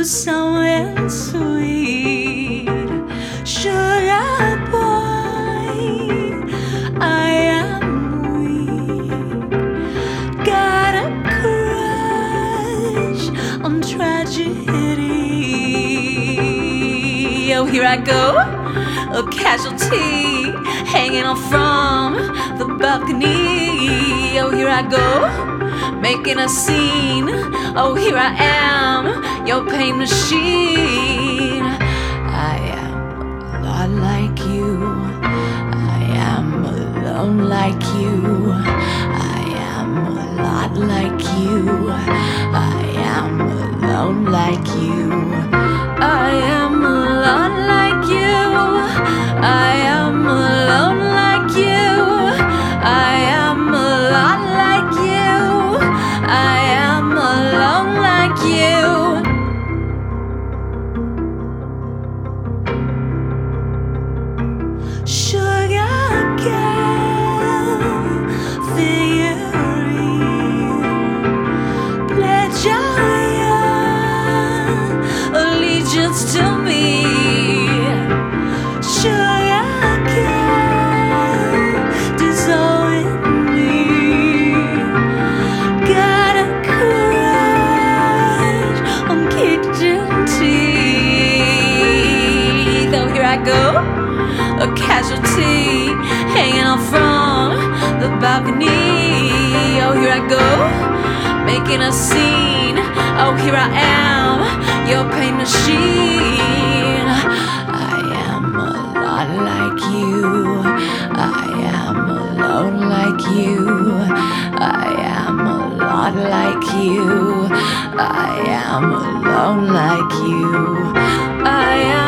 something sweet. Sugar boy, I am weak. Got a crush on tragedy. Oh, here I go, a casualty, hanging on from the balcony. Oh, here I go, making a scene. Oh, here I am, your pain machine. I am a lot like you. I am alone like you. I am a lot like you. I am alone like you. I am a lot like you. I am alone like you. I am a lot like you. I am alone like you. Sugar girl, figurine, pledge your allegiance to me. Sugar girl, dissolving me. Got a crush on kitchen teeth. Oh, here I go, a casualty, hanging on from the balcony. Oh, here I go, making a scene. Oh, here I am, your pain machine. I am a lot like you. I am alone like you. I am a lot like you. I am alone like you. I am